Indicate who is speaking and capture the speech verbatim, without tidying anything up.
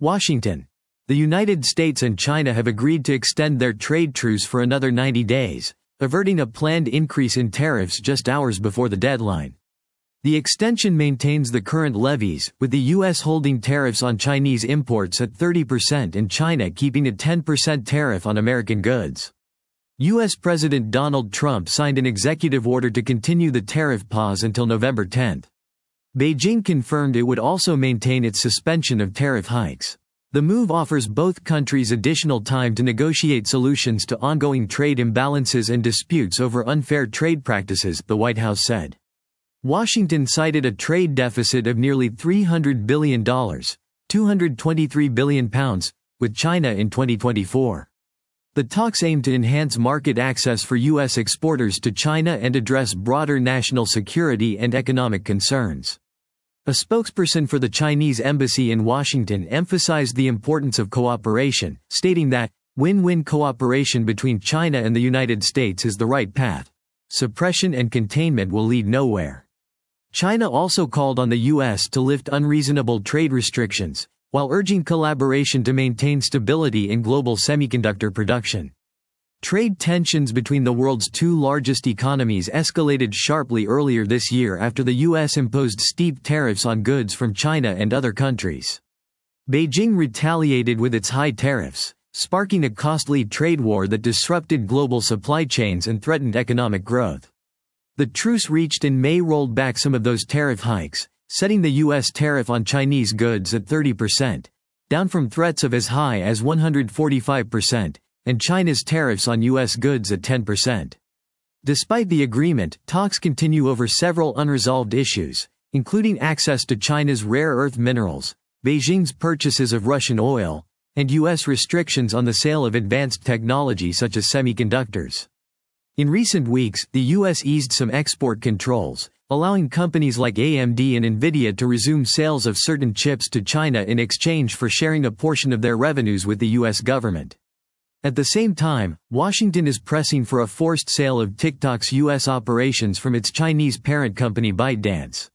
Speaker 1: Washington. The United States and China have agreed to extend their trade truce for another ninety days, averting a planned increase in tariffs just hours before the deadline. The extension maintains the current levies, with the U S holding tariffs on Chinese imports at thirty percent and China keeping a ten percent tariff on American goods. U S President Donald Trump signed an executive order to continue the tariff pause until November tenth. Beijing confirmed it would also maintain its suspension of tariff hikes. The move offers both countries additional time to negotiate solutions to ongoing trade imbalances and disputes over unfair trade practices, the White House said. Washington cited a trade deficit of nearly three hundred billion dollars, two hundred twenty-three billion pounds, with China in twenty twenty-four. The talks aim to enhance market access for U S exporters to China and address broader national security and economic concerns. A spokesperson for the Chinese embassy in Washington emphasized the importance of cooperation, stating that, "Win-win cooperation between China and the United States is the right path. Suppression and containment will lead nowhere." China also called on the U S to lift unreasonable trade restrictions, while urging collaboration to maintain stability in global semiconductor production. Trade tensions between the world's two largest economies escalated sharply earlier this year after the U S imposed steep tariffs on goods from China and other countries. Beijing retaliated with its high tariffs, sparking a costly trade war that disrupted global supply chains and threatened economic growth. The truce reached in May rolled back some of those tariff hikes, setting the U S tariff on Chinese goods at thirty percent, down from threats of as high as one hundred forty-five percent. And China's tariffs on U S goods at ten percent. Despite the agreement, talks continue over several unresolved issues, including access to China's rare earth minerals, Beijing's purchases of Russian oil, and U S restrictions on the sale of advanced technology such as semiconductors. In recent weeks, the U S eased some export controls, allowing companies like A M D and Nvidia to resume sales of certain chips to China in exchange for sharing a portion of their revenues with the U S government. At the same time, Washington is pressing for a forced sale of TikTok's U S operations from its Chinese parent company ByteDance.